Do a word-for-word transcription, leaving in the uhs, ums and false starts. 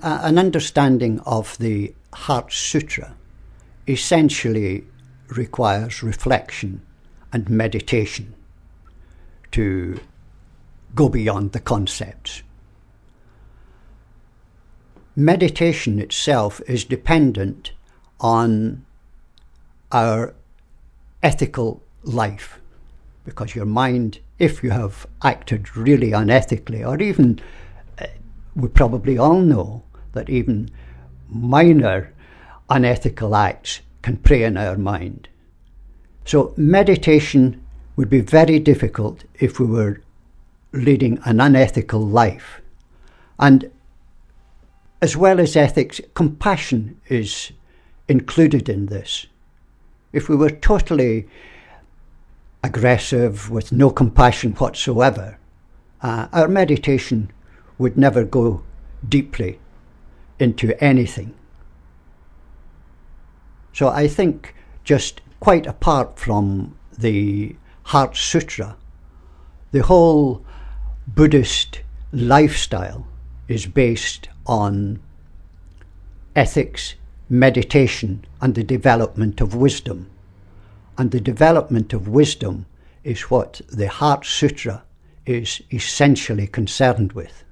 uh, an understanding of the Heart Sutra essentially requires reflection and meditation to go beyond the concepts. Meditation itself is dependent on our ethical life, because your mind, if you have acted really unethically, or even, uh, we probably all know that even minor unethical acts can prey on our mind. So meditation would be very difficult if we were leading an unethical life. And as well as ethics, compassion is included in this. If we were totally aggressive with no compassion whatsoever, uh, our meditation would never go deeply into anything. So I think, just quite apart from the Heart Sutra, the whole Buddhist lifestyle is based on ethics, meditation, and the development of wisdom. And the development of wisdom is what the Heart Sutra is essentially concerned with.